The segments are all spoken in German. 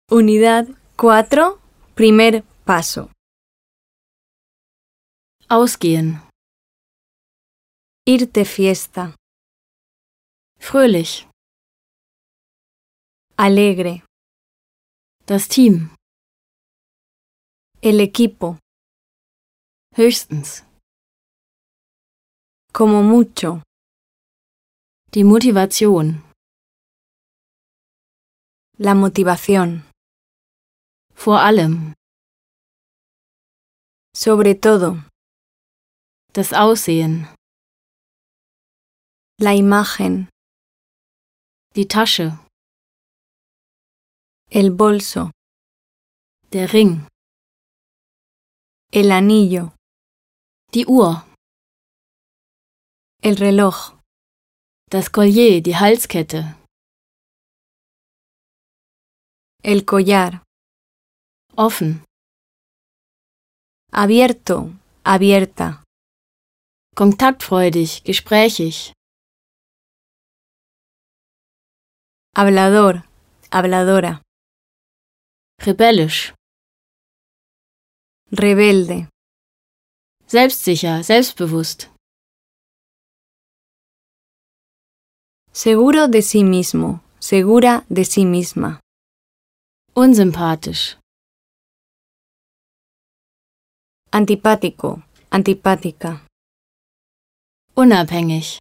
Unidad 4, primer paso. Ausgehen. Irte fiesta. Fröhlich. Alegre. Das Team. El equipo. Höchstens. Como mucho. Die Motivation. La motivación. Vor allem. Sobre todo. Das Aussehen. La imagen. Die Tasche. El bolso. Der Ring. El anillo. Die Uhr. El reloj. Das Collier, die Halskette. El collar. Offen. Abierto. Abierta. Kontaktfreudig, gesprächig. Hablador. Habladora. Rebellisch. Rebelde. Selbstsicher, selbstbewusst. Seguro de sí mismo. Segura de sí misma. Unsympathisch. Antipático. Antipática. Unabhängig.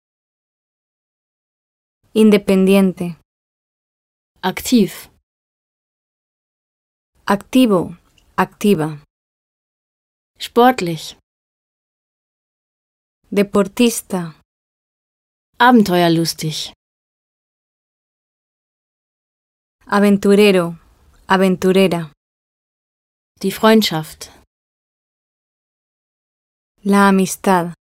Independiente. Aktiv. Activo. Activa. Sportlich. Deportista. Abenteuerlustig. Aventurero. Aventurera. Die Freundschaft. La amistad.